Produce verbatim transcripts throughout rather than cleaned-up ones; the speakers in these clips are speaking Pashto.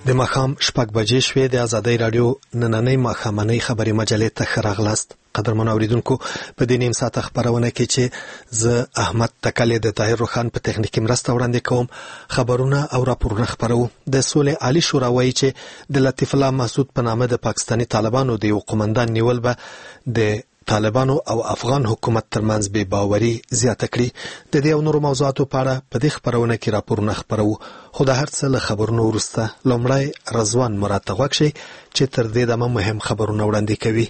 د ماښام شپږ بجې شوې. د ازادۍ راډیو نننۍ ماښامنۍ خبري مجلې ته ښه راغلاست. قدرمنو اوریدونکو، په دې نیم ساعته خبرونه کې چې زه احمد تکلې د طاهر روخان په تخنیکي مرسته وړاندې کوم، خبرونه او راپورونه خبرو. د سولې عالی شورا وایي چې د لطیف الله محسود په نامه د پاکستاني طالبانو د یو قومندان نیول به د طالبانو او افغان حکومت ترمنځ بې باوري زیاته کړي. د دې او نورو موضوعاتو په اړه په دې خبرونه کې راپورونه خبرو. خو د هر څه له خبرونو وروسته لومړی رضوان مراد ته غوږ شئ چې تر دې دمه مهم خبرونه وړاندې کوي.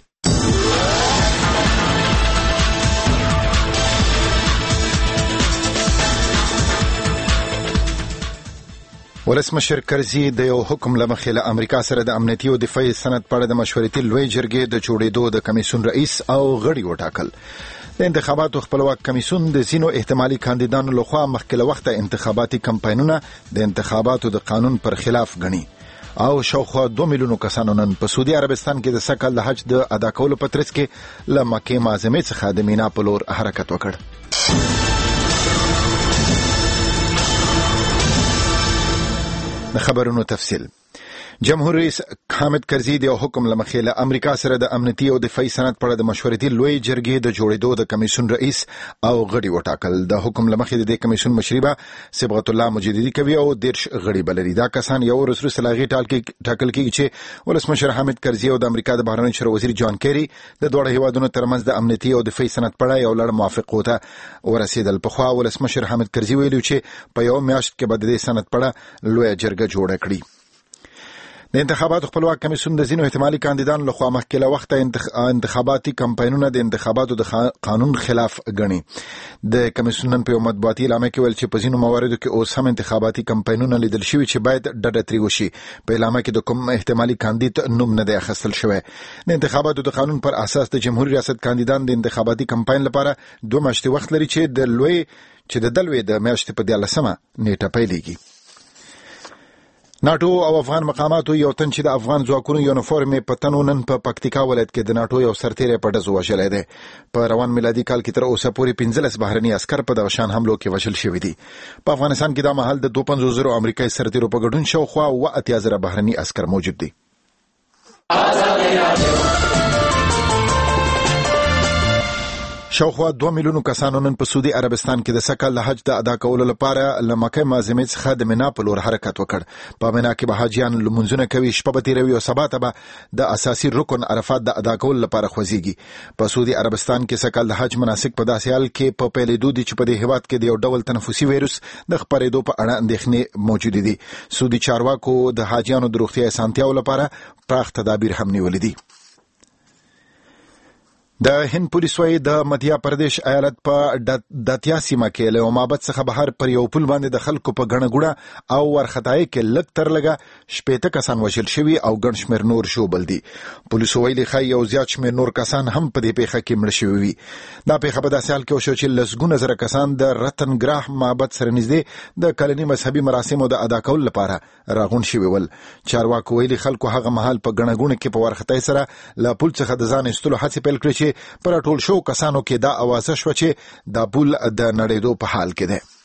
ولسمشر کرزي د یو حکم لمخې له امریکا سره د امنیتي او دفاعي سند په اړه د مشورتي لوی جرګې د جوړېدو د کمیسیون رئیس او غړي وټاکل. د انتخاباتو خپلواک کمیسیون د ځینو احتمالي کاندیدانو لخوا مخکې له وخته انتخاباتي کمپاینونه د انتخاباتو د قانون پر خلاف ګڼي او شاوخوا دوه میلیونو کسانو نن په سعودي عربستان کې د سکل د حج د ادا کولو په ترڅ کې له مکې معظمې څخه د مینا په لور حرکت وکړ. خبرونو تفصیل. جمهور رئیس حامد کرزي د حکم لمخې له امریکا سره د امنیتي او دفاعي سند په اړه د مشورتي لوی جرګې د جوړېدو د کمیسیون رئیس او غړي وټاکل. د حکم لمخې د کمیسیون مشري به صبغت الله مجددي کوي او دیرش غړي بلري. دا کسان یو ورسره سلاغي ټاکل کیږي چې ولسمشر حامد کرزي او د امریکا د بهرنیو چارو وزیر جان کیری د دوه هیوادونو ترمنځ د امنیتي او دفاعي سند په اړه یو لړ موافقو ته ورسېدل. په خوا ولسمشر حامد کرزي ویلي چې په یو میاشت کې به د دې سند په اړه لوی جرګه جوړه کړي. د انتخاباتو خپلواک کمیسیون د ځینو احتمالي کاندیدانو لخوا مخکې له وخته انتخاباتي کمپاینونه د انتخاباتو د قانون خلاف ګڼي. د کمیسیون نن په یو مطبوعاتي اعلامیه کې ویل چې په ځینو مواردو کې اوس هم انتخاباتي کمپاینونه لیدل شوي چې باید ډډه ترې وشي. په اعلامیه کې د کوم احتمالي کاندید نوم نه دی اخیستل شوی. د انتخاباتو د قانون پر اساس د جمهوریت ریاست کاندیدان د انتخاباتي کمپاین لپاره دوه میاشتې وخت لري چې د لوی چې د دلوي د میاشتې په دیارلسمه نیټه پیلېږي. ناټو او افغان مقاماتو یو تن چې د افغان ځواکونو یونیفورم په تنو نن په پکتیکا ولایت کې د ناټو یو سرتیری په ډزو وژلی دی. په روان میلادي کال کې تر اوسه پورې پنځلس بهرني عسکر په دغه شان حملو کې وژل شوي دي. په افغانستان کې دا مهال د دوه پنځوس زرو امریکایي سرتیرو په ګډون شاوخوا اوه اتیا زره بهرني عسکر موجود دي. شاوخوا دوه میلیونو کسانو نن په سعودي عربستان کې د سکل د حج د ادا کولو لپاره له مکې معظمې څخه د مینا په لور حرکت وکړ. په مینا کې به حاجیان لمونځونه کوي، شپه به تیروي او سبا ته به د اساسي رکن عرفات د ادا کولو لپاره خوځيږي. په سعودي عربستان کې سکل د حج مناسک په داسې حال کې په پیلېدو دي چې په دې هیواد کې د یو ډول تنفسي وایروس د خپرېدو په اړه اندېښنې موجود دي. سعودي چارواکو د حاجیانو د روغتیا اسانتیاو لپاره پراخ تدابیر هم نیولې دي. د هند پولیس وايي د مدھیا پردیش ایالت په داتیا سیمه کې له مابد څخه بهر پر یو پل باندې د خلکو په غڼه ګوړه او ورختای کې لږ تر لږه شپېته کسان وژل شوي او ګڼ شمېر نور ژوبل دي. پولیسو ویلي ښایي یو زیات شمېر نور کسان هم په دې پیښه کې مړه شوي وي. دا پیښه په داسې حال کې وشوه چې لسګونه زره کسان د رتن ګراه معبد سره نږدې د کلني مذهبي مراسمو د ادا کولو لپاره راغون شوي ول. چارواکو ویلي خلکو هغه مهال په غڼه ګوڼه کې په ورختای سره له پل څخه د ځان ایستلو هڅې پیل کړې چې پر ټول شو کسانو کې دا اوازه شو چې دا پول د نړېدو په حال کې دی.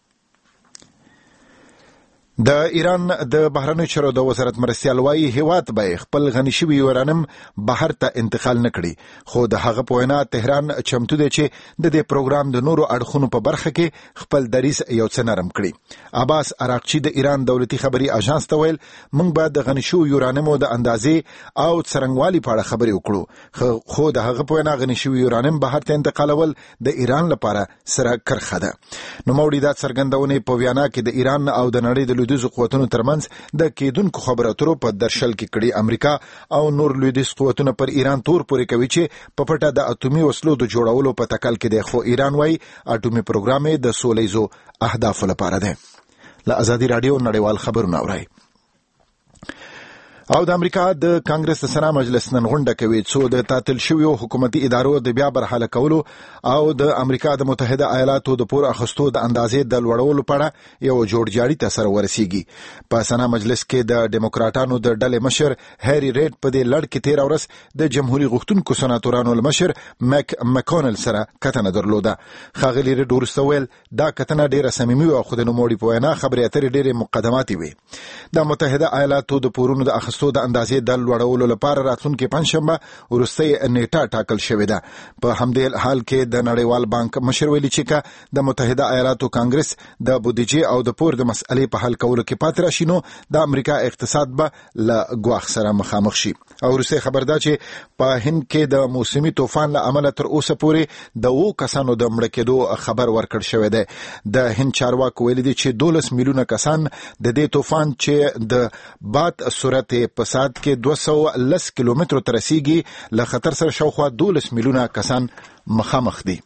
د ایران د بهرنیو چارو د وزارت مرستیال وايي هیواد به خپل غني شوي یورانیم بهر ته انتقال نه کړي، خو د هغه په وینا تهران چمتو دی چې د دې پروګرام د نورو اړخونو په برخه کې خپل دریځ یو څه نرم کړي. عباس عراقچي د ایران دولتي خبري اژانس ته ویل موږ به د غني شوي یورانیمو د اندازې او څرنګوالي په اړه خبرې وکړو، خو د هغه په وینا غني شوي یورانیم بهر ته انتقالول د ایران لپاره سره کرخه ده. نو موړي دا څرګندونه په وینا کې د ایران او د نړۍ د لویدیځو قوتونو ترمنځ د کېدونکو خبرو اترو په درشل کې کړي. امریکا او نور لویدیځ قوتونه پر ایران تور پورې کوي چې په پټه د اټومي وسلو د جوړولو په تکل کې دی، خو ایران وايي اټومي پروګرام د سولهیزو اهدافو لپاره دی. له ازادي رادیو نړیوال خبرونه اورئ. او د امریکا د کانګرس د سنا مجلس نن غونډه کوي څو د تعطیل شویو حکومتي ادارو د بیا برحاله کولو او د امریکا د متحده ایالاتو د پور اخستو د اندازې د لوړولو په اړه یو جوړجاړي ته سره ورسیږي. په سنا مجلس کې د ډیموکراټانو د ډلې مشر هری ریډ په دې لړ کې تیر ورځ د جمهوریت غوښتونکو سناتورانو مشر مک مکونل سره کتنه درلوده. خاغلی ریډ ورسته ویل دا کتنه ډیره صمیمي او خو د نوموړي په وینا خبرې اترې ډیره مقدماتي وي. د متحده ایالاتو د پورونو د اخستو د اندازې د لوړولو لپاره راتلونکي پنځشنبه وروستۍ نیټه ټاکل شوې ده. په همدې حال کې د نړیوال بانک مشر ویلي چې د متحده ایالاتو کانګرس د بودیجې او د پور د مسئلې په حل کولو کې پاتې راشي نو د امریکا اقتصاد به له ګواښ سره مخامخ شي. او وروستۍ خبر ده چې په هند کې د موسمي طوفان له امله تر اوسه پورې د اوو کسانو د مړه کېدو خبر ورکړ شوی دی. د هند چارواکو ویلي دي چې دولس میلیونه کسان د دې طوفان چې د باد سرعت په ساعت کې دوه سوه لس کیلومترو ته رسیږي له خطر سره شاوخوا دولس میلیونه کسان مخامخ دي.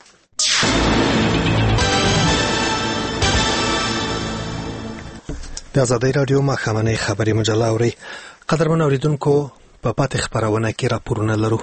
د آزادۍ راډیو ماښامنۍ خبري مجله اورئ. قدرمن اوریدونکو په پاتې خپرونه کې راپورونه لرو.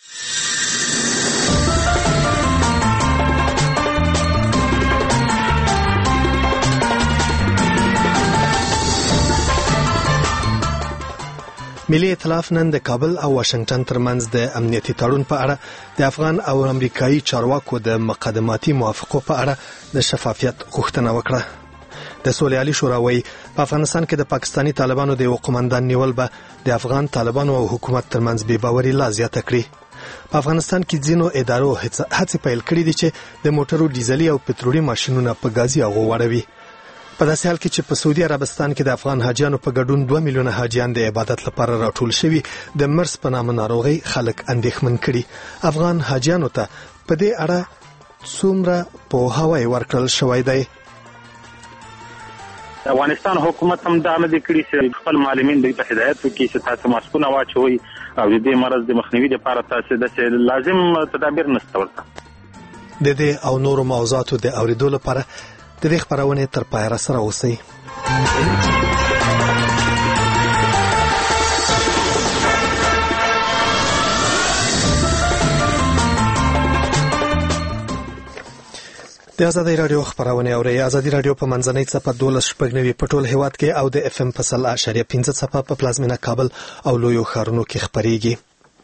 ملي ائتلاف نن د کابل او واشنگټن ترمنځ د امنیتي تړون په اړه د افغان او امریکایي چارواکو د مقدماتي موافقو په اړه د شفافیت غوښتنه وکړه. د سولې عالی شورا وایي په افغانستان کې د پاکستاني طالبانو د یو قومندان نیول به د افغان طالبانو او حکومت ترمنځ بې باوري لا زیاته کړي. په افغانستان کې ځینو ادارو هڅې پیل کړې دي چې د موټرو ډیزلي او پټرولي ماشینونه په غازي اغو واړوي. په داسې حال کې چې په سعودي عربستان کې د افغان حاجیانو په ګډون دوه میلیونه حاجیان د عبادت لپاره راټول شوي د مرس په نامه ناروغي خلک اندېښمن کړي. افغان حاجیانو ته په دې اړه څومره پوهاوی ورکړل شوی دی؟ افغانستان حکومت هم دا نه دی کړی چې خپل معلمین دوی ته هدایت وکړي چې تاسو ماسکونه واچوئ او د دې مرض د مخنیوي لپاره تاسو د لازم تدابیر نشته ورته. د دې او نورو موضوعاتو د اوریدو لپاره د دې خبرونه تر پای را سره اوسئ. د آزادۍ راډیو خبرونه اورئ. آزادۍ راډیو په منځنۍ څپه دولس شپږ نوي په ټول هیواد کې او د اف ام په سل اعشاریه پنځه څپه په پلازمینه کابل او لویو ښارونو کې خبريږي.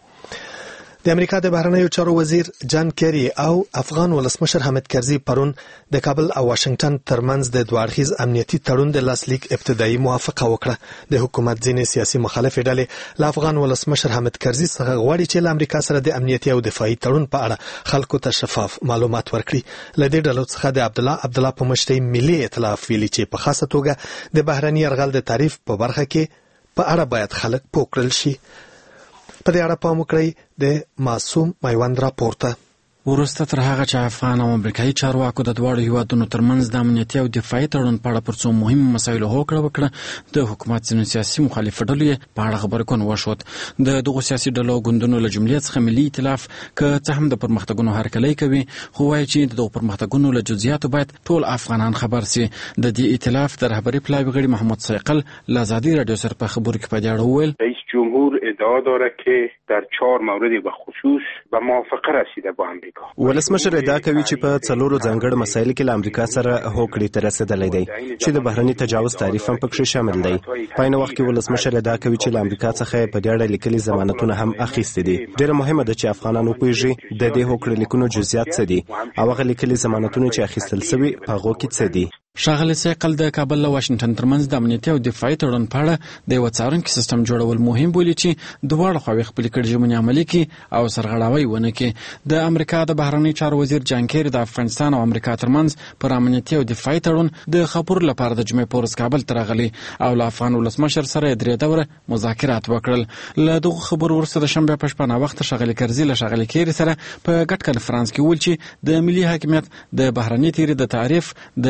د امریکا د بهرنیو چارو وزیر جان کیری او افغان ولسمشر حامد کرزي پرون د کابل او واشنگټن ترمنځ د دوه اړخیز امنیتي تړون د لاسلیک ابتدایي موافقه وکړه. د حکومت ځینې سیاسي مخالفې ډلې له افغان ولسمشر حامد کرزي څخه غواړي چې له امریکا سره د امنیتي او دفاعي تړون په اړه خلکو ته شفاف معلومات ورکړي. له دې ډلو څخه د عبد الله عبد الله په مشرۍ ملي ائتلاف ویلي چې په خاصه توګه د بهرني یرغل د تعریف په برخه کې په اړه باید خلک پوه کړل شي. په دې اړه پام وکړئ د معصوم میوند راپورته. ورسته تر هغه چې افغان او امریکایي چارواکو د دواړو هیوادونو ترمنځ د امنیتي او دفاعي تړون په اړه پر څو مهمو مسایلو هوکړه وکړه، د حکومت ځینو سیاسي مخالف ډلو په اړه خبرګون وښود. د دغو سیاسي ډلو ګوندونو له جملې څخه ملي ائتلاف که څه هم د پرمختګونو هرکلی کوي، خو وایي چې د دغو پرمختګونو له جزئیاتو باید ټول افغانان خبر سي. د دې ائتلاف د رهبري پلاوي غړي محمد صیقل له آزادۍ راډیو سره په خبرو کې په دې اړه وویل: رئیس جمهور ادعا داره که در چهار مورد به خصوص به موافقه رسیده با امریکا. ولسمشر ادعا کوي چې په څلورو ځانګړو مسایلو کې له امریکا سره هوکړې ته رسیدلی دی چې د بهرني تجاوز تعریف هم پکې شامل دی. په عین وخت کې ولسمشر ادعا کوي چې له امریکا څخه په دې اړه لیکلي ضمانتونه هم اخیستي دي. ډېره مهمه ده چې افغانان وپوهیږي د دې هوکړې لیکونو جزئیات څه دي او هغه لیکلي ضمانتونه چې اخیستل شوي په هغو کې څه دي. ښاغلی صیقل د کابل او واشنگټن ترمنځ د امنیتي او دفاعي تړون په اړه د یوه څارونکي سیستم جوړول مهم بولي چې دواړه خواوې خپلې کړې ژمنې عملي کړي او سرغړاوی ونه کړي. د امریکا د بهرنیو چارو وزیر جان کیری د افغانستان او امریکا ترمنځ پر امنیتي او دفاعي تړون د خبرو لپاره د جمعې په ورځ کابل ته راغلی او له افغان ولسمشر سره یې درې دوره مذاکرات وکړل. له دغو خبرو وروسته د شنبې په شپه ناوخته ښاغلي کرزي له ښاغلي کیری سره په ګډ کنفرانس کې وویل چې د ملي حاکمیت د بهرني تیري د تعریف د ولسي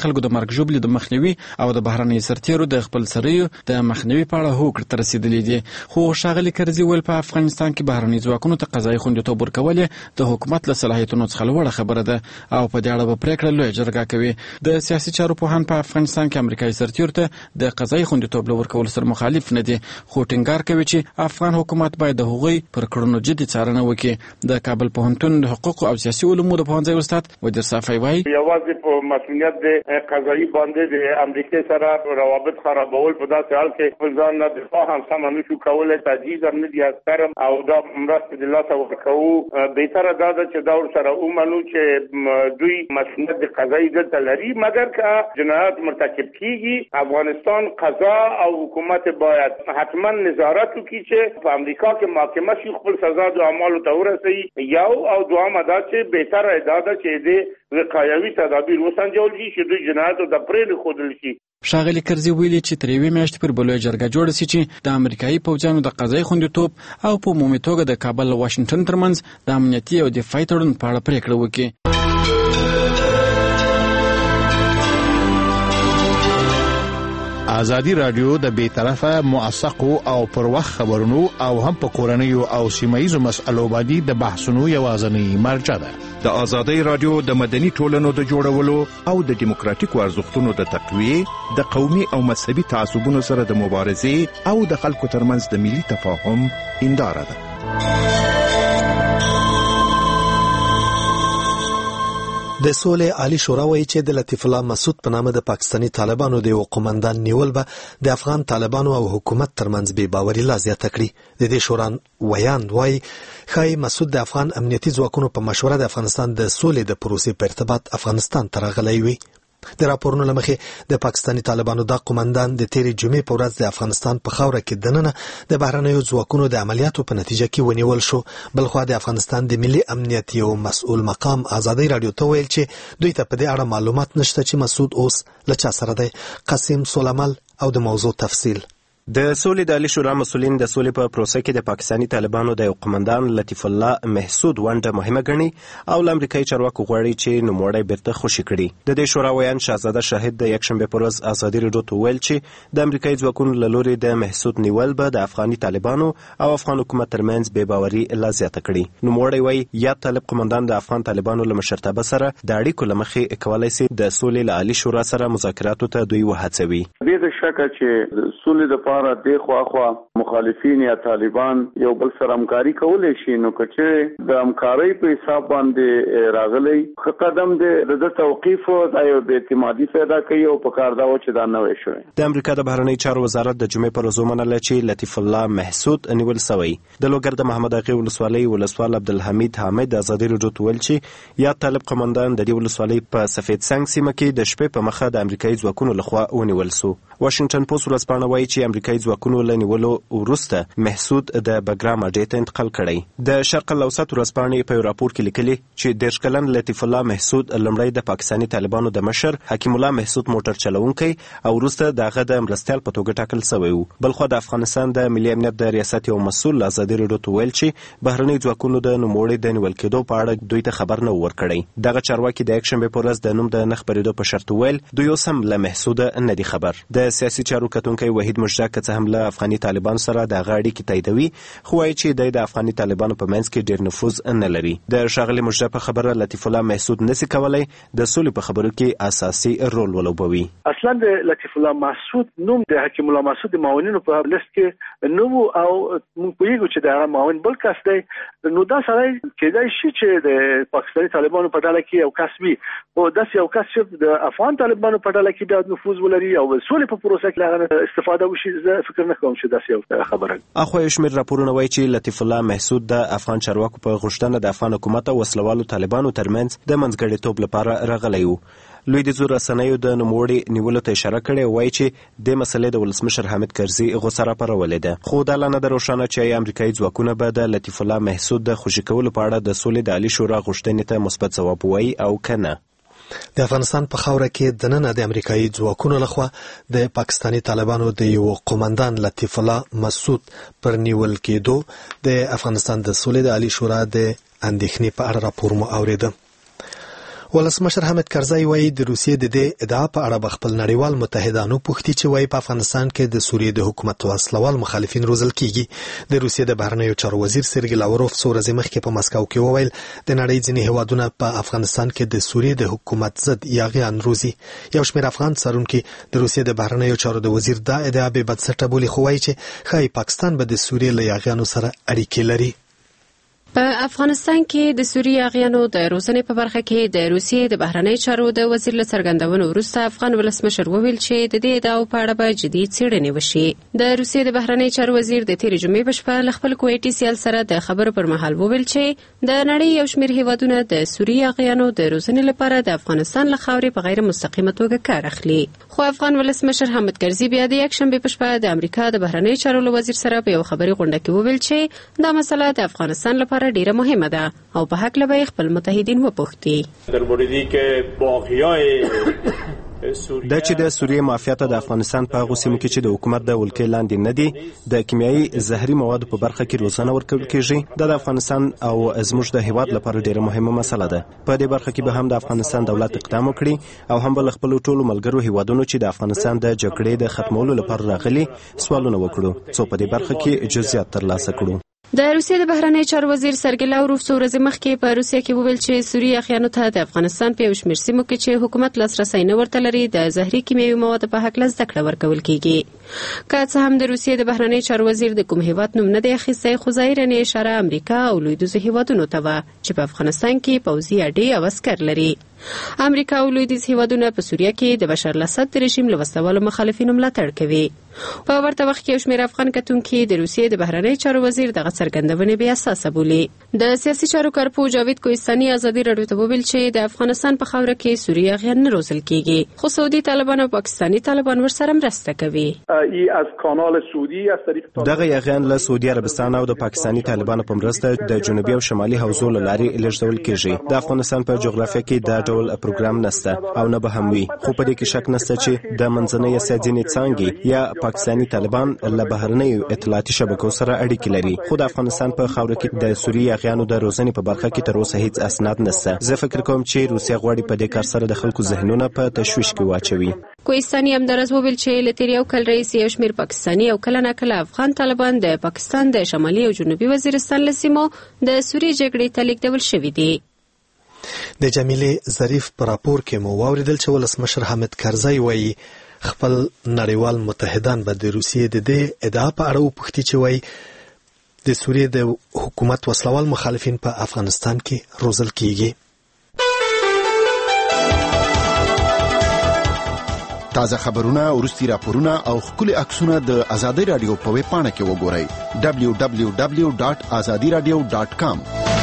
خلکو د مرګ ژوبلې د مخنیوي او د بهرنۍ سرتیرو د خپل سریو د مخنیوي په اړه هوکړې ته رسیدلې دي. خو ښاغلي کرزي ویل په افغانستان کې بهرنۍ ځواکونو ته قضایي خوندیتوب ورکول د حکومت له صلاحیتونو څخه لوړه خبره ده او په دې اړه به پریکړه لویه جرګه کوي. د سیاسي چارو پوهان په افغانستان کې امریکایي سرتیرو ته د قضایي خوندیتوب له ورکولو سره مخالف نه دي، خو ټینګار کوي چې افغان حکومت باید د هغوی پر کړنو جدي څارنه وکړي. د کابل پوهنتون د حقوق او سیاسي علومو د پوهنځي استاد وزیر صافی وایي یوازې په مسؤلیت د قضایي باندې د امریکا سره روابط خرابول په داسې حال کې خپل ځان نه دفاع هم سم نشو کولای، تجهیز هم نه دي اثرم او دا مرسته د لاسه ورکوو. بهتره دا ده چې دا ورسره ومنو چې دوی مسؤلیت د قضایي دلته لري، مګر که جنایت مرتکب کیږي افغانستان قضا او حکومت باید حتما نظارت وکړي چې په امریکا کې محاکمه شي خپل سزا د اعمالو ته ورسوي. یو او دویمه دا چې بهتره دا ده چې د وقایوي تدابیر وسنجول شي چې دوی جنایت د پرې ښودل شي. ښاغلي کرزي ویلي چې تر یوې میاشتې پورې به لویه جرګه جوړه شي چې د امریکایي پوځیانو د قضایي خوندیتوب او په عمومي توګه د کابل او واشنګټن ترمنځ د امنیتي او دفاعي تړون په اړه پریکړه وکړي. ازادي رادیو د بې طرفه موثقو او پر وخت خبرونو او هم په کورنیو او سیمایي مسألو باندې د بحثونو یوازینی مرجع ده. د ازادي رادیو د مدني ټولنو د جوړولو او د دیموکراتیکو ارزښتونو د تقویې، د قومي او مذهبي تعصبونو سره د مبارزې او د خلکو ترمنځ د ملي تفاهم هنداره ده. د سولې عالی شورا وایي چې د لطیف الله مسعود په نامه د پاکستاني طالبانو د یو قومندان نیول به د افغان طالبانو او حکومت ترمنځ بې باوري لا زیاته کړي. د دې شورا ویاند وایي ښایي مسعود د افغان امنیتي ځواکونو په مشوره د افغانستان د سولې د پروسې په ارتباط افغانستان ته راغلی وي. د راپورونو له مخې د پاکستاني طالبانو دا قومندان د تیرې جمعې په ورځ د افغانستان په خاوره کې دننه د بهرنیو ځواکونو د عملیاتو په نتیجه کې ونیول شو. بلخوا د افغانستان د ملي امنیت یو مسؤل مقام ازادي رادیو ته ویل چې دوی ته په دې اړه معلومات نشته چې مسعود اوس له چا سره دی. قاسم سولمل او د موضوع تفصیل. د سولې د عالی شورا مسؤلین د سولې په پروسه کې د پاکستاني طالبانو د یو قومندان لطیف الله محسود ونډه مهمه ګڼي او له امریکایي چارواکو غواړي چې نوموړی بیرته خوشي کړي. د دې شورا ویان شهزاده شاهد د یکشنبه پر ورځ ازادي رادیو ته ویل چې د امریکایي ځواکونو له لوري د محسود نیول به د افغاني طالبانو او افغان حکومت ترمنځ بې باوري لا زیاته کړي. نوموړی وایي یا طالب قومندان د افغان طالبانو له مشرتابه سره د اړیکو له مخې کولای شي د سولې له عالی شورا سره مذاکراتو ته دوی وهڅوي. بې شکه چې سولې لپاره د خوا مخالفین یا طالبان یو بل سره همکاري کولای شي، نو کچې د همکارۍ په حساب باندې راغلی ښه قدم دی. د توقیف د یو اعتمادي پیدا کوي او په کار دا و چې دا نوې شوی. د امریکا د بهرنی چارو وزارت د جمعې پر ورځ ومنله چې لطیف الله محسود نیول شوی. د لوګر د محمد اغې ولسوالۍ ولسوال عبدالحمید حامد ازادي رادیو ته ویل چې یا طالب قومندان د دې ولسوالۍ په سفید څنګ سیمه کې د شپې په مخه د امریکایي ځواکونو لخوا ونیول شو. واشنګټن پوسټ ورځپاڼه وایي چې امریکایي ځواکونو له نیولو وروسته محسود د بګرام اډې ته انتقال کړی. د شرق الاوسط ورځپاڼې په یو راپور کې لیکلي چې دېرش کلن لطیف الله محسود لومړی د پاکستاني طالبانو د مشر حکیم الله محسود موټر چلوونکی او وروسته د هغه د مرستیال په توګه ټاکل شوی و. بلخو د افغانستان د ملي امنیت د ریاست یو مسؤل ازادي رادیو ته ویل چې بهرني ځواکونو د نوموړي د نیول کېدو په اړه دوی ته خبر نه ورکړی. دغه چارواکي د یکشنبه په ورځ د نوم د نه خبرېدو په شرط ویل دوی اوس هم له محسود نه دي خبر. د سیاسي چارو کتونکی وحید مشتاق څه هم له افغاني طالبانو سره د غاړي کې تاییدوي، خو وايي چې د افغاني طالبانو په منځ کې ډېر نفوذ نه لري. د ښاغلي مشتاق په خبره لطیف الله محسود نسی کولای د سولې په خبرو کې اساسي رول ولوبوي. اصلا د لطیف الله محسود نوم د حکیم الله محسود د معاونینو په لیست کې نو او موږ پوهیږو چې دا معاون بل کس دی، نو دا سره کېدای شي چې د پاکستاني طالبانو په ډله کې یو کس وي او داسې یو کس چې د افغان طالبانو په ډله کې د نفوذ ولري او سولې په پروسه کې لاغه استفاده وشي. زه فکر نه کوم چې داسې یو خبره. اخو شمیر راپورونه وایي چې لطیف الله محسود د افغان چارواکو په غوښتنه د افغان حکومت او وسلوالو طالبانو ترمنځ د منځګړیتوب لپاره راغلی و. لوی د زور رسنیو د نوموړي نیولو ته اشاره کړې وایي چې د مسلې د ولسمشر حامد کرزي غوسه راپارولې ده، خو دا لا نه ده روښانه چې امریکایي ځواکونه به د لطیف الله محسود د خوشي کولو په اړه د سولې د عالی شورا غوښتنې ته مثبت ځواب وایي او که نه. د افغانستان په خاوره کې دننه د امریکایي ځواکونو لخوا د پاکستاني طالبانو د یو قومندان لطیف الله مسعود پر نیول کېدو د افغانستان د سولې د عالی شورا د اندېښنې په اړه راپور مو اورېده. ولسمشر حامد کرزی وایي د روسیې د دې ادعا په اړه به خپل نړیوال متحدانو پوښتي چې وایي په افغانستان کې د سوریې د حکومت وسلوال مخالفین روزل کیږي. د روسیې د بهرنیو چارو وزیر سرګی لاوروف څو ورځې مخکې په مسکو کې وویل د نړۍ ځینې هیوادونه په افغانستان کې د سوریې د حکومت ضد یاغیان روزي. یو شمېر افغان څارونکي د روسیې د بهرنیو چارو د وزیر دا ادعا بې بنسټه بولي، خو وایي چې ښایي پاکستان به د سوریې له یاغیانو سره اړیکې لري. په افغانستان کې د سوریې یاغیانو د روزنې په برخه کې د روسیې د بهرنی چارو د وزیر له څرګندونو وروسته افغان ولسمشر وویل چې د دې ادعاو په اړه به جدي څېړنې وشي. د روسیې د بهرنی چارو وزیر د تېرې جمعې په شپه له خپل کویټي سیال سره د خبرو پر مهال وویل چې د نړۍ یو شمېر هیوادونه د سوریې یاغیانو د روزنې لپاره د افغانستان له خاورې په غیر مستقیمه توګه کار اخلي. خو افغان ولسمشر حامد کرزي بیا د یکشنبې په شپه د امریکا د بهرنی چارو له وزیر سره په یو خبري غونډه کې وویل چې دا مسله د افغانستان لپاره ډیره مهمه ده او په حق لبه خپل متحدین وپوښتي. در موردی که باقیای دا چې د سوریې مافیات د افغانستان په هغو سیمو کې چې د حکومت د ولکې لاندې نه دي د کیمیاوي زهري موادو په برخه کې روزنه ورکول کېږي. دا د افغانستان او زموږ د هیواد لپاره ډیره مهمه مسله ده. په دې برخه کې به هم د افغانستان دولت اقدام وکړي او هم به له خپلو ټولو ملګرو هیوادونو چې د افغانستان د جګړې د ختمولو لپاره راغلي سوالونه وکړو څو په دې برخه کې جزئیات ترلاسه کړو. د روسیې د بهرنی چارو وزیر سرګی لاوروف څو ورځې مخکې په روسیه کې وویل چې سوریې یاغیانو ته د افغانستان په یو شمېر سیمو کې چې حکومت لاسرسی نه ورته لري د زهري کیمیاوي موادو په هکله زده کړه ورکول کیږي. که څه هم د روسیې د بهرنی چارو وزیر د کوم هیواد نوم نه دی اخیستی، خو ظاهراً اشاره امریکا او لویدیځو هیوادونو ته وه چې په افغانستان کې پوځي اډې او عسکر لري. امریکا او لویدیځ هیوادونه په سوریه کې د بشار الاسد د رژیم له وسلوالو مخالفینو ملاتړ کوي. په ورته وخت کې یو شمېر افغان کتونکي د روسیې د بهرنی چارو وزیر دغه څرګندونې بې اساسه بولي. د سیاسي چارو کارپوه جاوید کوهستاني ازادي راډیو ته وویل چې د افغانستان په خاوره کې سوریې یاغیان نه روزل کیږي، خو سعودي طالبان او پاکستاني طالبان ورسره مرسته کوي. دغه یاغیان له سعودي عربستان او د پاکستاني طالبانو په مرسته د جنوبي او شمالي حوزو له لارې لېږدول کیږي. د افغانستان په جغرافیه کې دا ډول پروګرام نشته او نه به هم وي، خو په دې کې شک نشته چې د منځنۍ اسیا ځینې څانګې یا پاکستاني طالبان له بهرنیو اطلاعاتي شبکو سره اړیکې لري. خو د افغانستان په خاوره کې د سوریې یاغیانو د روزنې په برخه کې تر اوسه هیڅ اسناد نشته. زه فکر کوم چې روسیه غواړي په دې کار سره د خلکو ذهنونه په تشویش کې واچوي. کوهستاني همداراز وویل چې له تېر یو کال راهیسې یو شمېر پاکستاني او کله ناکله افغان طالبان د پاکستان د شمالي او جنوبي وزیرستان له سیمو د سوریې جګړې ته لیږدول شوي دي. د جمیلې ظریف په راپور کې مو واوریدل چې ولسمشر حامد کرزی وایي خپل نړیوال متحدان به د روسیې د دې ادعا په اړه وپوښتي چې وایي د سوریې د حکومت وسلوال مخالفین په افغانستان کې روزل کیږي. تازه خبرونه، ورستي راپورونه او خولي عکسونه د آزادۍ رادیو په ویب پاڼه کې وګورئ دبلیو دبلیو دبلیو ډاټ آزادي رادیو ډاټ کام.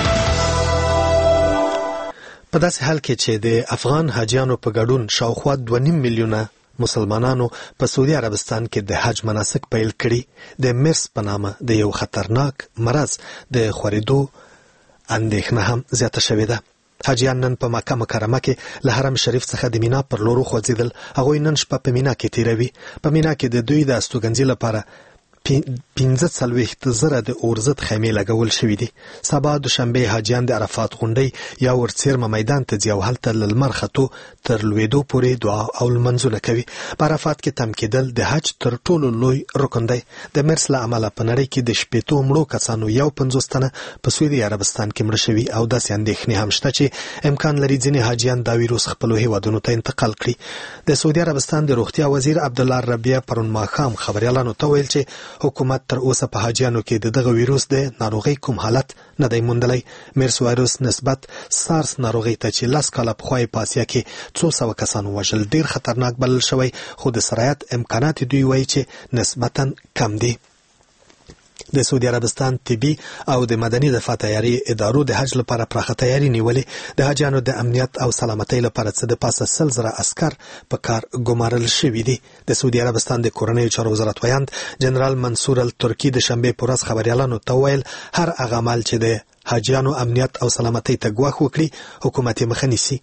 په داسې حال کې چې د افغان حاجیانو په ګډون شاوخوا دوه نیم میلیونه مسلمانانو په سعودي عربستان کې د حج مناسک پیل کړي، د مرس په نامه د یو خطرناک مرض د خورېدو اندېښنه هم زیاته شوې ده. حاجیان نن په مکه مکرمه کې له حرم شریف څخه د مینا پر لور خوځېدل. هغوی نن شپه په مینا کې تیروي. په مینا کې د دوی د استوګنځي لپاره پنځه څلوېښت زره د اورزت خیمې لګول شوي دي. سبا دوشنبې حاجیان د عرفات غونډۍ یا ورڅیرمه میدان ته ځي او هلته له لمر ختو تر لوېدو پورې دعا او لمنځونه کوي. په عرفات کې تم کېدل د حج تر ټولو لوی رکن دی. د مرس له امله په نړۍ کې د شپېتو مړو کسانو یو پنځوس تنه په سعودي عربستان کې مړه شوي او داسې اندېښنې هم شته چې امکان لري ځینې حاجیان دا ویروس خپلو هیوادونو ته انتقال کړي. د سعودي عربستان د روغتیا وزیر عبدالله ربیع پرون ماښام خبریالانو ته ویل چې حکومت تر اوسه په حاجیانو کې د دغه ویروس د ناروغۍ کوم حالت نه دی موندلی. مرس وایروس نسبت سارس ناروغۍ ته چې لس کاله پخوا یې په اسیا کې څو سوه کسان وژل ډیر خطرناک بلل شوی، خو د سرایت امکانات دوی وایي چې نسبتا کم دي. د سعودي عربستان طبي او د مدني دفاع تیاري ادارو د حج لپاره پراخه تیاری نیولې. د حاجیانو د امنیت او سلامتۍ لپاره څه د پاسه سل زره عسکر په کار ګمارل شوي دي. د سعودي عربستان د کورنیو چارو وزارت ویاند جنرال منصور الترکی د شنبې په ورځ خبریالانو ته وویل هر هغه عمل چې د حاجیانو امنیت او سلامتۍ ته ګواښ وکړي حکومت یې مخه نیسي.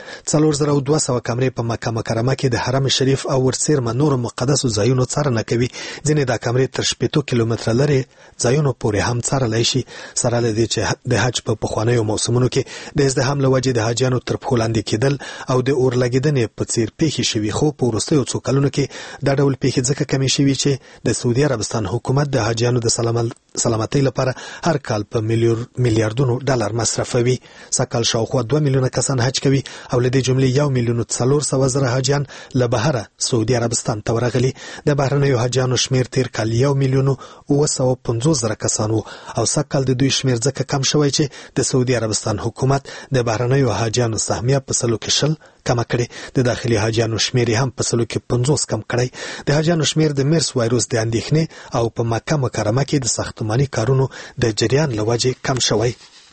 څلور زره او دوه سوه کمرې په مکه مکرمه کې د حرم شریف او ورڅیرمه نور مقدسو ځایونو څارنه کوي. ځینې دا کمرې تر شپېته کیلومتره لرې ځایونو پورې هم څارلی شي. سره له دې چې د حج په پخوانیو موسمونو کې د ازدحام له وجې د حاجیانو تر پښو لاندې کېدل او د اورلګېدنې په څیر پیښې شوي، خو په وروستیو څو کلونو کې دا ډول پیښې ځکه کمې شوي چې د سعودي عربستان حکومت د حاجیانو د سلامتۍ لپاره هر کال په میلیارډونو ډالر مصرفوي. سږکال شاوخوا دوه میلیونه کسان حج کوي او له دې جملې یو میلیون څلور سوه زره حاجیان له بهره سعودي عربستان ته ورغلي. د بهرنیو حاجیانو شمیر تیر کال یو میلیون اوه سوه پنځوس زره کسان وو او سږکال د دوی شمیر ځکه کم شوی چې د سعودي عربستان حکومت د بهرنیو حاجیانو سهمیه په سلو کې شل کم کړي. د داخلي حاجیانو شمیر هم په سلو کې پنځوس کم کړي. د حاجیانو شمیر د میرس وایروس د اندېښنې او په مکه مکرمه کې د ساختماني کارونو د جریان له وجې کم شوی.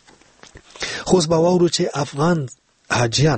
خو اوس به واورو چې افغان حاجیان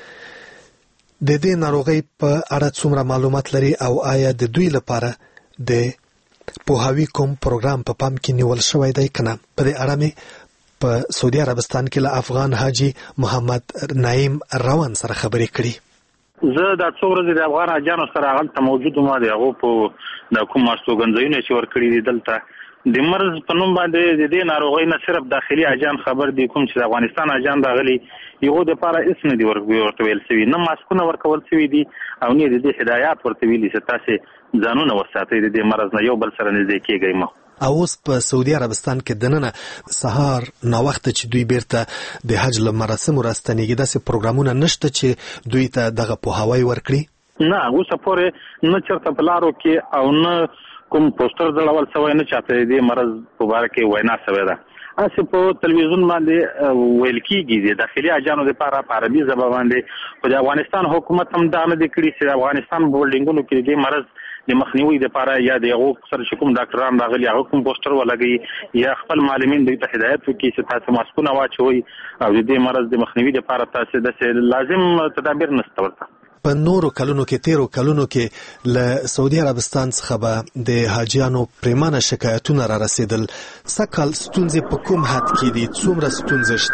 د دې ناروغۍ په اړه څومره معلومات لري او آیا د دوی لپاره د پوهاوي کوم پروګرام په پام کې نیول شوی دی که نه. په دې اړه مې په سعودي عربستان کې له افغان حاجي محمد نعیم روان سره خبرې کړي. زه دا څو ورځې د افغان حاجیانو سره هلته موجود وم. د هغو په د کوم استوګنځایونه چې ورکړي دي دلته د مرض په نوم باندې د دې ناروغۍ نه صرف داخلي حاجیان خبر دي، کوم چې د افغانستان حاجیان راغلي یو د پاره هیڅ نه دي ورته ویل شوي، نه ماسکونه ورکول شوي دي او نه د دې هدایات ورته ویلي چې تاسې ځانونه وساتئ د دې مرض نه، یو بل سره نږدې کېږئ مه. او اوس په سعودي عربستان کې دننه سهار ناوخته چې دوی بیرته د حج له مراسمو راستنېږي، داسې پروګرامونه نشته چې دوی ته دغه پوهاوی ورکړي؟ نه، اوسه پورې نه چېرته په لارو کې او نه کوم پوسټر ځړول شوی، نه چاته دې مرض په باره کې وینا شوې ده. هسې په تلویزیون باندې ویل کېږي د داخلي حاجیانو دپاره په عربي ژبه باندې، خو د افغانستان حکومت هم دا نه دی کړي چې د افغانستان په بولډینګونو کې د دې مرض د مخنیوي دپاره یا د هغو سره چې کوم ډاکټران راغلي هغه کوم پوسټر ولګوي یا خپل معلمین دوی ته هدایت وکړي چې تاسې ماسکونه واچوئ او د دې مرض د مخنیوي دپاره تاسې داسې لازم تدابیر نشته ورته. په نورو کلونو کې تیرو کلونو کې له سعودي عربستان څخه به د حاجیانو پریمانه شکایتونه را رسیدل. سږکال ستونزې په کوم حد کې دي؟ څومره ستونزې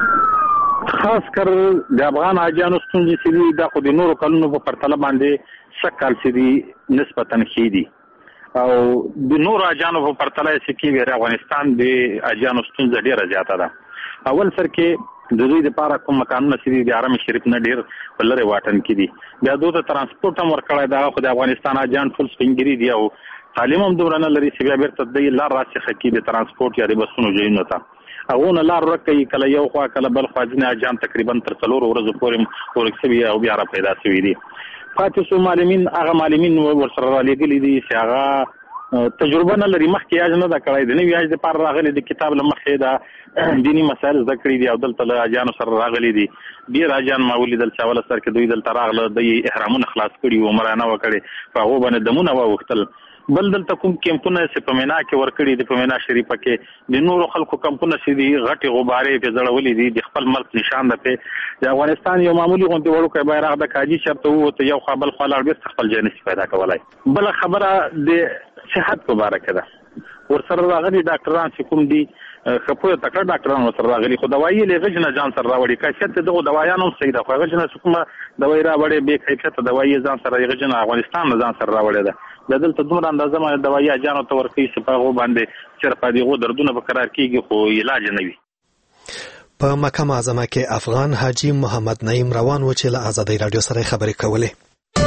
شته؟ خاص کر د افغان حاجیانو ستونزې چې دي دا خو د نورو کلونو په پرتله باندې سږکال چې دي نسبتاً ښې دي او د نورو حاجیانو په پرتله چې کېږي د افغانستان د حاجیانو ستونزه ډېره زیاته ده. اول سر کې د دوی دپاره کوم مکانونه چې دي د حرم شریف نه ډېر په لرې واټن کې دي، بیا دوی ته ترانسپورټ هم ورکړی دی، خو د افغانستان حاجیان ټول سپین ګیري دي او تعلیم هم دومره نه لري چې بیا بېرته دوی لار راڅخه کړي د ترانسپورټ یا د بسونو ځایونو ته. هغو نه لار ورک کوي، کله یو خوا کله بل خوا. ځینې حاجیان تقریبا تر څلورو ورځو پورې ورک شوي او بیا را پیدا شوي دي. پاتې څو معلمین هغه معلمین ورسره رالېږلي دي چې هغه تجربه نه لري، مخکې حج نه ده کړی، د نوي حج دپاره راغلي د کتاب له مخې د دیني مسایل زده کړي دي او دلته له حاجیانو سره راغلي دي. ډېر حاجیان ما ولیدل چې اوله سر کې دوی دلته راغله، دوی احرامونه خلاص کړي وو، عمره نه وکړې، په هغو باندې دمونه واوښتل. بل دلته کوم کیمپونه چې په مینا کې ورکړي دي، په مینا شریفه کې د نورو خلکو کمپونه چې دي غټې غبارې پې ځړولې دي، د خپل ملک نشان ده پې. د افغانستان یو معمولي غوندې وړوکی بیرغ د کاجي چېرته ووته یو خوا بل خوا لاړ بېرته خپل ځای نشي پیدا کولی. بله خبره د صحت په باره کې ده، ورسره راغلي ډاکټران چې کوم دي ښه پوه تکړه ډاکټران ورسره راغلي، خو دوایي یې له غږ نه ځان سره راوړي. کیفیت د دغو دوایانو هم صحیح ده، خو غږ نه چې کومه دوایي راوړې بې کیفیته دوایي یې ځان سره غږ نه افغانستان نه ځان سره راوړې ده. د دلته دومره اندازه باندې دوایي حاجیانو ته ورکوي چې په هغو باندې چېرته د هغو دردونه به قرار کېږي خو علاج نه وي. په مکه معظمه کې افغان حاجي محمد نعیم روان و چې له ازادۍ راډیو سره خبرې کولې.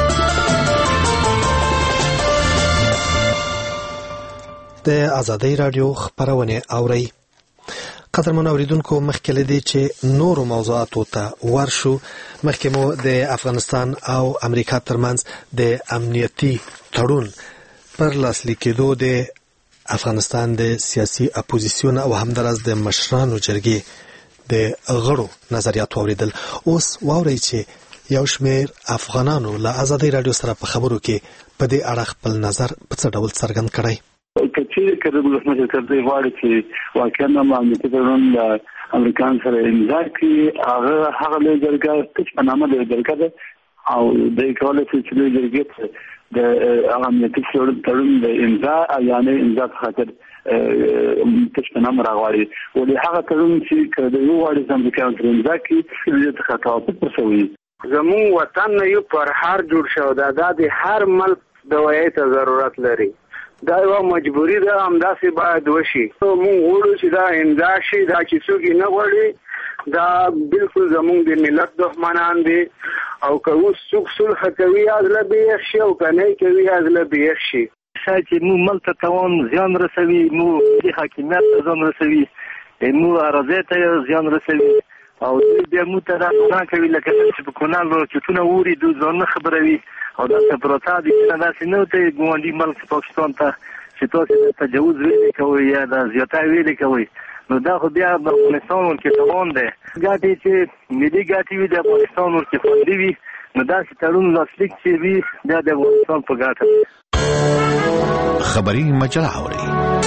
د ازادۍ راډیو خبرونه اورئ. قدرمن اوریدونکو، مخکې له دې چې نورو موضوعاتو ته ورشو، مخکې مو د افغانستان او امریکا ترمنځ د امنیتي تړون پر لاسلیک کېدو د افغانستان د سیاسي اپوزیسیون او همداراز د مشرانو جرګې د غړو نظریات واوریدل. اوس واورئ چې یو شمېر افغانانو له ازادۍ راډیو سره په خبرو کې په دې اړه خپل نظر په څه ډول څرګند کړی. کچې کړه د ولسمشر کړي غواړي چې واقعا امنیتي تړون د امریکایانو سره امضا کړي. هغه هغه لوی جرګه تش په نامه د جرګه ده او د کولای شي چې لوی جرګه د امنیتي تړون د امضا یعنی امضا خاطر تش په نامه راغواړي. ولې هغه تړون چې د یو وړ د امریکایانو سره امضا کړي د خطاوت پر شوی زمون وطن نه یو پرهار جوړ شو دا د هر ملک دوايي ته ضرورت لري دا یو مجبوری ده همداسې باید وشي مونږ غواړو چې دا امضا شي دا چې څوک نه غواړي دا بالکل زمون د ملت دښمنان دي او که اوس څوک صلح کوي ازله به شي او که نه کوي ازله به شي چې مو ملک ته توان زیان رسوي مو د حاکمیت ته زیان رسوي مو اراضي ته زیان رسوي او بیا مو ته دا نه کوي لکه چې په کونال چتونه ووري د ځان خبروي او دا پروتا دي چې دا څنګه ته ګوندی ملک پاکستان ته چې تاسو تجاوز ویلي کوي یا دا زیاته ویلي کوي نو دا خو بیا د افغانستان ورکې توان دی ګاټي چې ملي ګاټي وي د افغانستان ورکې خوندي وي نو دا چې تړون لاسلیک چې وي دا د افغانستان په ګټه خبري مجله اوري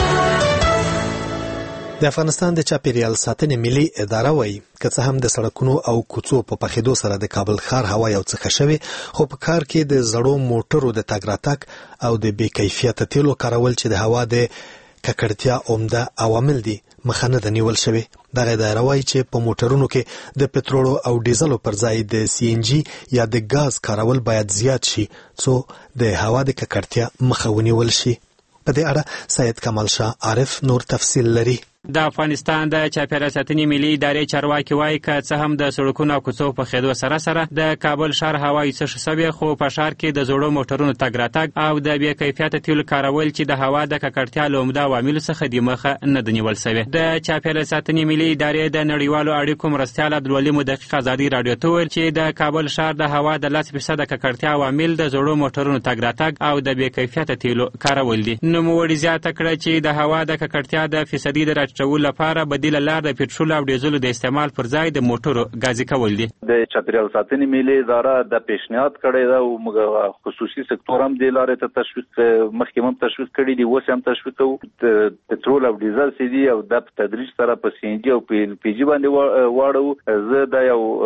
د افغانستان د چاپیریال ساتنې ملي اداره وایي که څه هم د سړکونو او کوڅو په پخېدو سره د کابل ښار هوا یو څه ښه شوې خو په کار کې د زړو موټرو د تګ راتګ او د بې کیفیته تیلو کارول چې د هوا د ککړتیا عمده عوامل دي مخه نه ده نیول شوې دغه اداره وایي چې په موټرونو کې د پټرولو او ډیزلو پر ځای د سی ان جی یا د ګاز کارول باید زیات شي څو د هوا د ککړتیا مخه ونیول شي په دې اړه سید کمال شاه عارف نور تفصیل لري د افغانستان د چاپیریال ساتنې ملي ادارې چارواکي وایي که څه هم د سړکونو او کوڅو په خېدو سره سره د کابل ښار هوا یې څه ښه شوې خو په ښار کې د زړو موټرونو تګ راتګ او د بې کیفیته تیلو کارول چې د هوا د ککړتیا له عمده عواملو څخه د مخه نه ده نیول شوې د چاپیریال ساتنې ملي ادارې د نړیوالو اړیکو مرستیال عبدالولي مدقق ازادي راډیو ته وویل چې د کابل ښار د هوا د لس فیصده ککړتیا عوامل د زړو موټرونو تګ راتګ او د بې کیفیته تیلو کارول دي نوموړي زیاته کړه چې د هوا د ککړتیا د فیصدي د راټیټولو لپاره بدیله لار د پټرول او ډیزلو د استعمال پر ځای د موټرو غازي کول دي د چاپیریال ساتنې ملي اداره د پیشنهاد کړی دا او موږ خصوصي سکتور هم د لارې ته تشویق مخکې هم تشویق کړی دی اوس هم تشویق کوو د پټرول او ډیزل سي دي او د تدریج سره په سی ان جی او په ال پی جی باندې واړو زه دا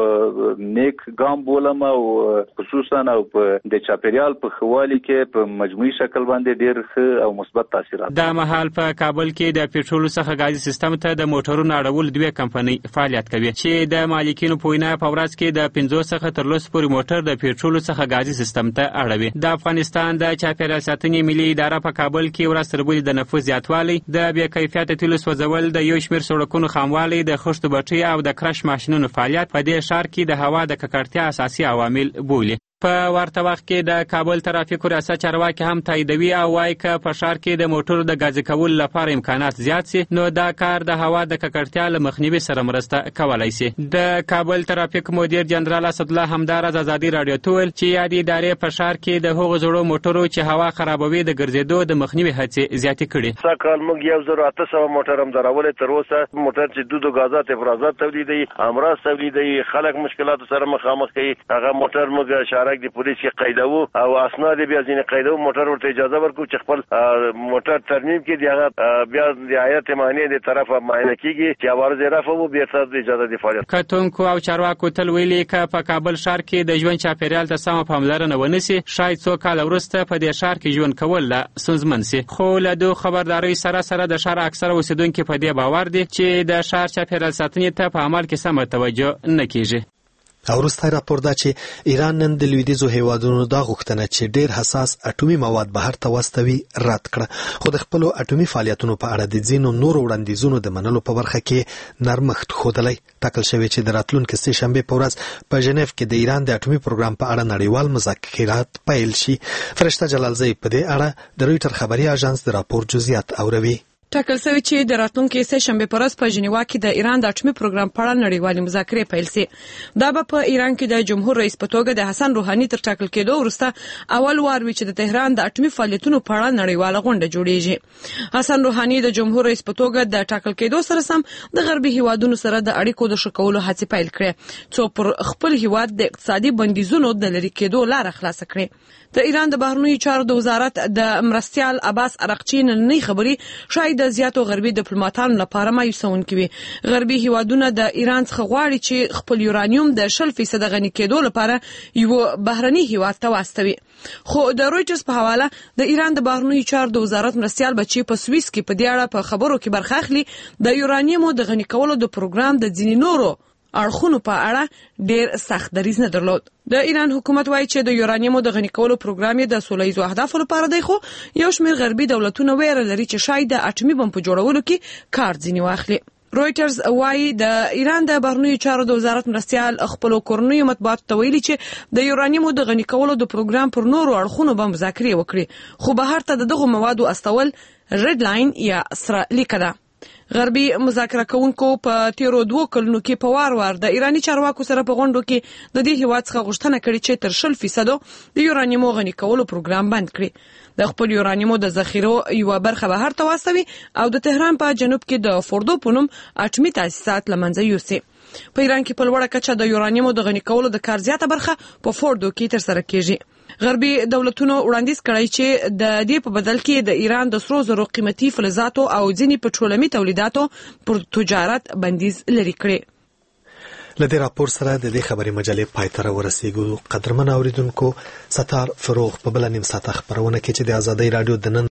یو نیک ګام بولم او خصوصا او په د چاپیریال په خوالي کې په مجموعي شکل باندې ډیر ښه او مثبت تاثیرات د مهال په کابل کې د پټرول څخه غازي سیستم ته د موټرونو اړول دوه کمپنۍ فعالیت کوي چې د مالکینو په وینا په ورځ کې د پنځوس څخه تر لس پورې موټر د پټرول څخه غازي سیستم ته اړوي د افغانستان د چاپیریال ساتنې ملي اداره په کابل کې ورځ تر بلې د نفوذ زیاتوالی د بې کیفیته تیلو سوځول د یو شمېر سړکونو خاموالی د خښتو بټۍ او د کرش ماشینونو فعالیت په دې ښار کې د هوا د ککړتیا اساسي عوامل بولي په ورته وخت کې د کابل ترافیکو ریاست چارواکي هم تاییدوي او وایي که په ښار کې د موټرو د غازي کولو لپاره امکانات زیات سي نو دا کار د هوا د ککړتیا له مخنیوي سره مرسته کولی سي د کابل ترافیک مدیر جنرال اسدالله همداراز ازادي راډیو ته ویل چې یادې ادارې په ښار کې د هغو زړو موټرو چې هوا خرابوي د ګرځېدو د مخنیوي هڅې زیاتې کړي سږکال موږ یو زر اته سوه موټر هم درولې تر اوسه موټر چې دود او غازات افرازات تولیدوي امراض تولیدوي خلک مشکلاتو سره مخامخ کوي هغه موټر موږ شارک د پولیس کې قیدو او اسناد بیا ځینې قیدو موټر ورته اجازه ورکړو چې خپل موټر ترمیم کړي دی هغه بیا د هیئت معنی د طرفه معاینه کیږي چې عوارض رفع وو بیا ته اجازه دی فعالیت کتونکو او چارواکو تل ویلي که په کابل ښار کې د ژوند چاپیریال ته سمه پاملرنه ونشي شاید څو کاله وروسته په دې ښار کې ژوند کول لا ستونزمن سي خو له دې خبرداري سره سره د ښار اکثره اوسیدونکو په دې باور دي چې د ښار چاپیریال ساتنې ته په عمل کې سمه توجه نه کیږي او وروسته راپور دا چې ایران نن د لویدیځو هیوادونو دا غوښتنه چې ډیر حساس اټومي مواد بهر ته واستوي رد کړه خو د خپل اټومي فعالیتونو په اړه د ځینو نورو وړاندیزونو د منلو په برخه کې نرمښت ښودلی ټاکل شوی چې د راتلونکي سه شنبې په ورځ په ژنیف کې د ایران د اټومي پروګرام په اړه نړیوال مذاکرات پیل شي فرشته جلالزی په دې اړه د رویټر خبري اژانس د راپور جزئیات اوروي ټاکل شوی چې د راتلونکي سه شنبې په ورځ په ژنیوا کې د ایران د اټومي پروګرام په اړه نړیوالې مذاکرې پیل شي دا به په ایران کې د جمهور رئیس په توګه د حسن روحاني تر ټاکل کېدو وروسته اول وار وی چې د تهران د اټومي فعالیتونو په اړه نړیواله غونډه جوړیږي حسن روحاني د جمهور رئیس په توګه د ټاکل کېدو سره سم د غربي هیوادونو سره د اړیکو د ښه کولو هڅې پیل کړې څو پر خپل هیواد د اقتصادي بندیزونو د لرې کېدو لار خلاص کړې د ایران د بهرنیو چارو د وزارت د مرستیال عباس عراقچی نننۍ خبرې شاید د زیاتو غربي ډیپلوماټانو لپاره مایوسونکې وي غربي هیوادونه د ایران څخه غواړي چې خپل یورانیوم د شل فیصد غني کېدو لپاره یو بهرني هیواد ته واستوي خو د رویټرز په حواله د ایران د بهرنیو چارو د وزارت مرستیال بچي په سویس کې په دې اړه په خبرو کې برخه اخلي د یورانیوم د غني کولو د پروګرام د ځینې نورو اړخونو په اړه ډیر سخت دریځ نه درلود. د ایران حکومت وایي چې د یورانیمو د غني کولو پروګرام یې د سولهییزو اهدافو لپاره دی، خو یو شمېر غربي دولتونه ویره لري چې شاید د اټومي بم په جوړولو کې کار ځینې واخلي. رويټرز وايي د ایران د بهرنیو چارو د وزارت مرستيال خپل کورنیو مطبوعاتو ته ویلي چې د یورانیمو د غني کولو د پروګرام پر نورو اړخونو به مذاکرې وکړي، خو بهر ته دغه موادو استول ریډ لاین یا سره لیکه ده. غربي مذاکره کوونکو په تیرو دوه کلونو کې په وار وار د ایرانی چارواکو سره په غونډو کې د دې هیواد څخه غوښتنه کړې چې تر شل فیصد د یورانیمو غني کولو پروګرام بند کړي. د خپل یورانیمو د ذخیرو یو برخه بهر ته واستوي او د تهران په جنوب کې د فوردو په نوم اټومي تاسیسات لمنځه یوسي. په ایران کې په لوړه کچه د یورانیمو د غني کولو د کار زیاته برخه په فوردو کې ترسره کیږي. غربي دولتونو وړاندیز کړی چې د دې په بدل کې د ایران د سرو زرو قیمتي فلزاتو او ځینې پټرولمي تولیداتو پر تجارت بندیز لري کړی. لدې راپور سره د دې خبري مجلې پای ته ورسېږو. قدرمن اوریدونکو، ستار فروغ په بل نیم ساعت خبرونه کې چې د ازادۍ رادیو د نن